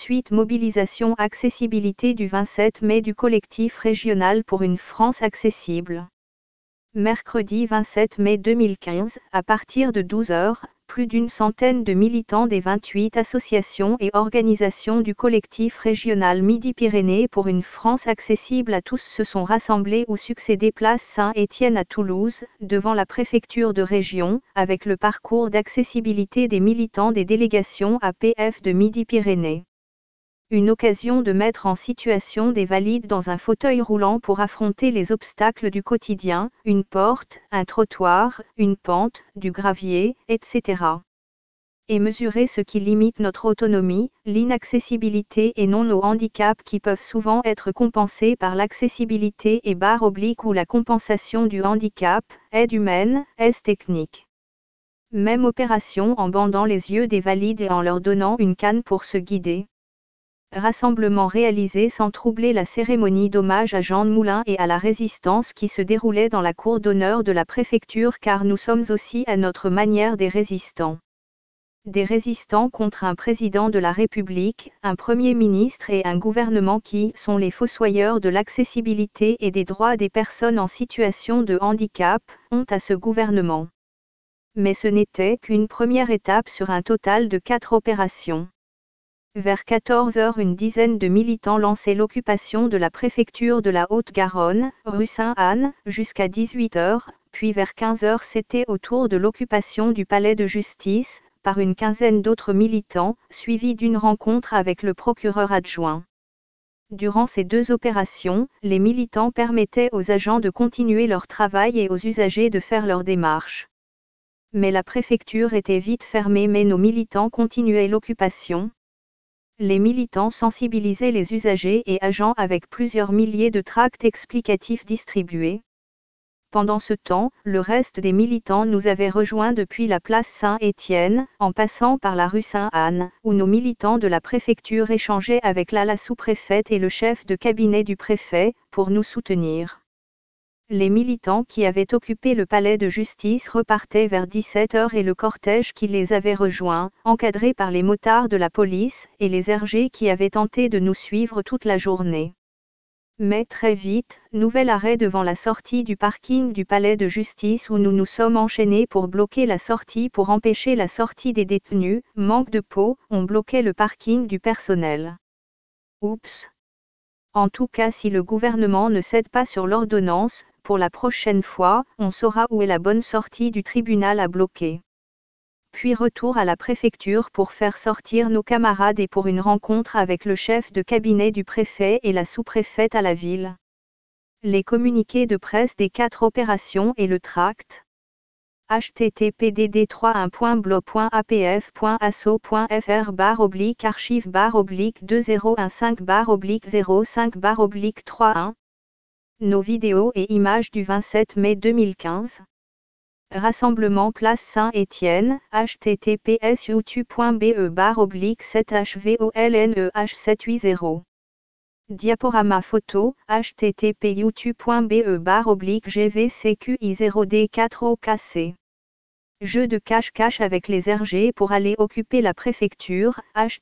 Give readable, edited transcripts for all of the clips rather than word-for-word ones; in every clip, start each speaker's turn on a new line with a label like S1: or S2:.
S1: Suite mobilisation accessibilité du 27 mai du collectif régional pour une France accessible. Mercredi 27 mai 2015, à partir de 12 h, plus d'une centaine de militants des 28 associations et organisations du collectif régional Midi-Pyrénées pour une France accessible à tous se sont rassemblés ou succédé place Saint-Étienne à Toulouse, devant la préfecture de région, avec le parcours d'accessibilité des militants des délégations APF de Midi-Pyrénées. Une occasion de mettre en situation des valides dans un fauteuil roulant pour affronter les obstacles du quotidien, une porte, un trottoir, une pente, du gravier, etc. Et mesurer ce qui limite notre autonomie, l'inaccessibilité et non nos handicaps qui peuvent souvent être compensés par l'accessibilité et barre oblique ou la compensation du handicap, aide humaine, aide technique. Même opération en bandant les yeux des valides et en leur donnant une canne pour se guider. Rassemblement réalisé sans troubler la cérémonie d'hommage à Jean de Moulin et à la résistance qui se déroulait dans la cour d'honneur de la préfecture car nous sommes aussi à notre manière des résistants. Des résistants contre un président de la République, un Premier ministre et un gouvernement qui sont les fossoyeurs de l'accessibilité et des droits des personnes en situation de handicap, honte à ce gouvernement. Mais ce n'était qu'une première étape sur un total de 4 opérations. Vers 14 h, une dizaine de militants lançaient l'occupation de la préfecture de la Haute-Garonne, rue Sainte-Anne, jusqu'à 18 h, puis vers 15 h c'était au tour de l'occupation du palais de justice, par une quinzaine d'autres militants, suivis d'une rencontre avec le procureur adjoint. Durant ces 2 opérations, les militants permettaient aux agents de continuer leur travail et aux usagers de faire leurs démarches. Mais la préfecture était vite fermée mais nos militants continuaient l'occupation. Les militants sensibilisaient les usagers et agents avec plusieurs milliers de tracts explicatifs distribués. Pendant ce temps, le reste des militants nous avait rejoints depuis la place Saint-Étienne, en passant par la rue Sainte-Anne, où nos militants de la préfecture échangeaient avec la sous-préfète et le chef de cabinet du préfet, pour nous soutenir. Les militants qui avaient occupé le palais de justice repartaient vers 17 h et le cortège qui les avait rejoints, encadré par les motards de la police et les RG qui avaient tenté de nous suivre toute la journée. Mais très vite, nouvel arrêt devant la sortie du parking du palais de justice où nous nous sommes enchaînés pour bloquer la sortie pour empêcher la sortie des détenus, manque de peau, on bloquait le parking du personnel. Oups! En tout cas si le gouvernement ne cède pas sur l'ordonnance, pour la prochaine fois, on saura où est la bonne sortie du tribunal à bloquer. Puis retour à la préfecture pour faire sortir nos camarades et pour une rencontre avec le chef de cabinet du préfet et la sous-préfète à la ville. Les communiqués de presse des 4 opérations et le tract. http://.apf.asso.fr/archive/2015/05/05/31. Nos vidéos et images du 27 mai 2015. Rassemblement place Saint-Étienne, https://youtube.be/7hvolneh780. Diaporama photo, http://youtube.be/gvcqi0d4okc. Jeu de cache-cache avec les RG pour aller occuper la préfecture,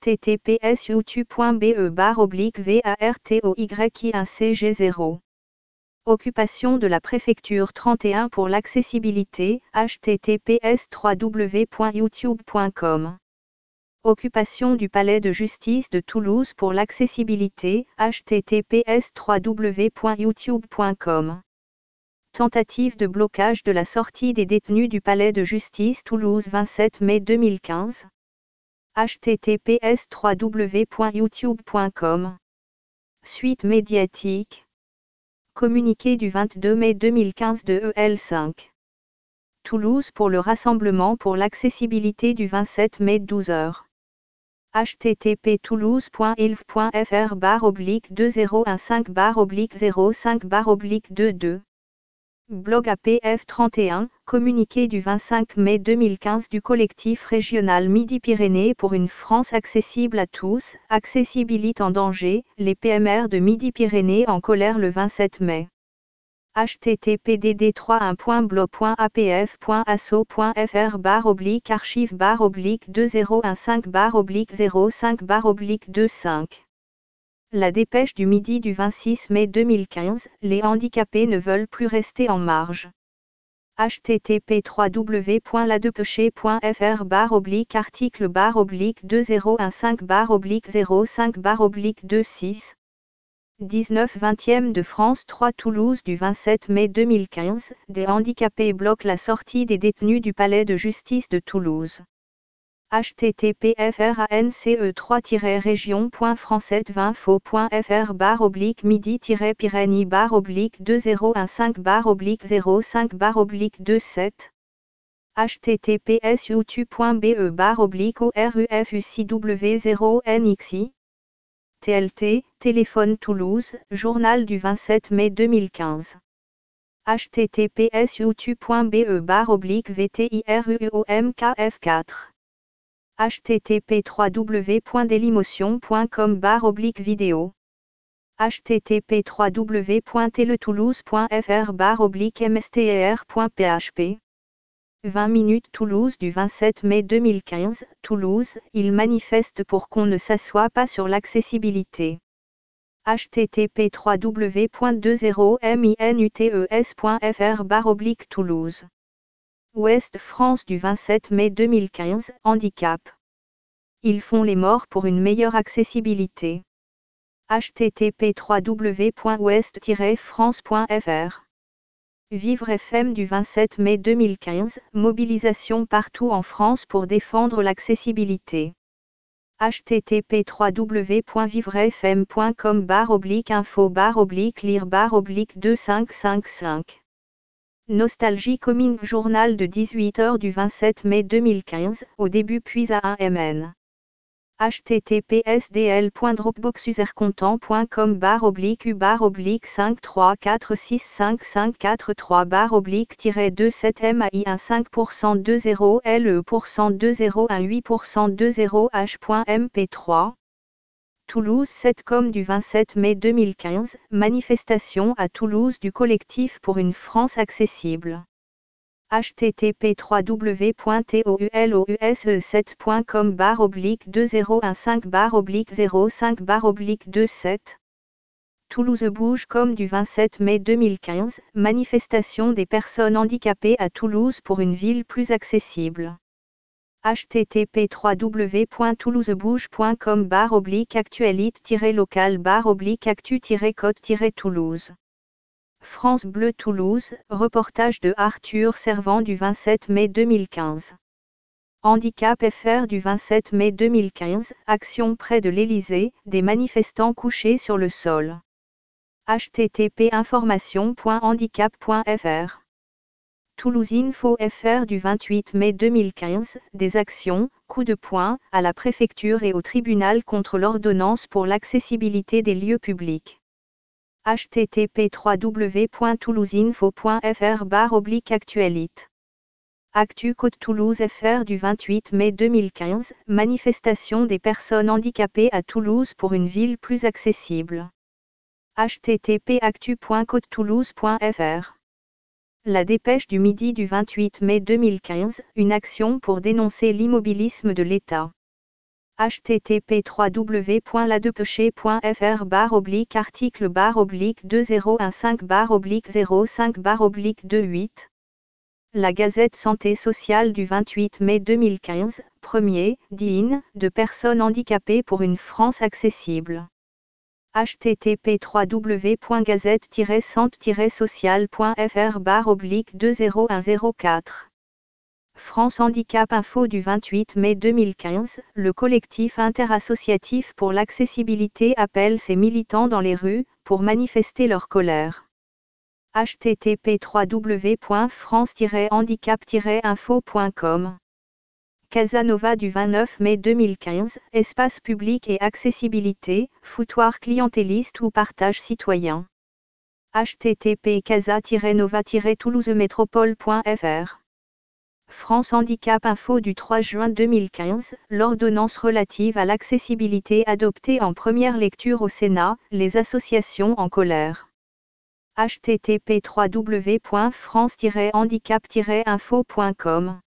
S1: https://youtube.be/vartoy1cg0. Occupation de la préfecture 31 pour l'accessibilité, https://www.youtube.com. Occupation du palais de justice de Toulouse pour l'accessibilité, https://www.youtube.com. Tentative de blocage de la sortie des détenus du palais de justice Toulouse 27 mai 2015. https://www.youtube.com. Suite médiatique. Communiqué du 22 mai 2015 de EL5. Toulouse pour le rassemblement pour l'accessibilité du 27 mai 12 h. http://toulouse.ilf.fr/2015/05/22. Blog APF 31, communiqué du 25 mai 2015 du collectif régional Midi-Pyrénées pour une France accessible à tous, Accessibilité en danger, les PMR de Midi-Pyrénées en colère le 27 mai. http://blog.apf.asso.fr/archive/2015/05/25. La dépêche du midi du 26 mai 2015, les handicapés ne veulent plus rester en marge. http://ladepêcher.fr/article/2015/05/26 19/20e de France 3 Toulouse du 27 mai 2015, des handicapés bloquent la sortie des détenus du palais de justice de Toulouse. http://mce3-région.française20faux.fr/midi-pyrénées-2015/05/27 https://youtube.be/orufuscw0nxi TLT, Téléphone Toulouse, journal du 27 mai 2015. https://youtube.be/vtiruomkf4 http://www.dailymotion.com/vidéo http://www.teletoulouse.fr/mster.php 20 minutes Toulouse du 27 mai 2015, Toulouse, ils manifestent pour qu'on ne s'assoie pas sur l'accessibilité. http://www.20minuteS.fr/Toulouse. Ouest France du 27 mai 2015, handicap. Ils font les morts pour une meilleure accessibilité. http://ouest-france.fr. Vivre FM du 27 mai 2015, mobilisation partout en France pour défendre l'accessibilité. http://www.vivrefm.com/info/lire/2555. Nostalgie Coming journal de 18h du 27 mai 2015, au début puis à 1mn. https://www.droopbox/27.com/barre/u/barre/5382015 Toulouse 7 com du 27 mai 2015, manifestation à Toulouse du collectif pour une France accessible. http://www.toulouse7.com/2015/05/27 Toulouse Bouge com du 27 mai 2015, manifestation des personnes handicapées à Toulouse pour une ville plus accessible. http://actualite-local-actu-code-toulouse. France Bleu Toulouse, reportage de Arthur Servant du 27 mai 2015. Handicap FR du 27 mai 2015, action près de l'Élysée, des manifestants couchés sur le sol. http://information.handicap.fr. Toulouse Info FR du 28 mai 2015, des actions, coups de poing, à la préfecture et au tribunal contre l'ordonnance pour l'accessibilité des lieux publics. http://toulouseinfo.fr/actualite. Actu Côte Toulouse FR du 28 mai 2015, manifestation des personnes handicapées à Toulouse pour une ville plus accessible. http://actu.côtetoulouse.fr. La dépêche du midi du 28 mai 2015, une action pour dénoncer l'immobilisme de l'État. http://ladepêcher.fr/article/2015/05/28 La Gazette Santé Sociale du 28 mai 2015, premier, DIN, de personnes handicapées pour une France accessible. http://gazette-sante-sociale.fr/201004 France Handicap Info du 28 mai 2015, le collectif interassociatif pour l'accessibilité appelle ses militants dans les rues, pour manifester leur colère. http://france-handicap-info.com Casanova du 29 mai 2015, espace public et accessibilité, foutoir clientéliste ou partage citoyen. http://casa-nova-toulousemétropole.fr France Handicap Info du 3 juin 2015, l'ordonnance relative à l'accessibilité adoptée en première lecture au Sénat, les associations en colère. http://www.france-handicap-info.com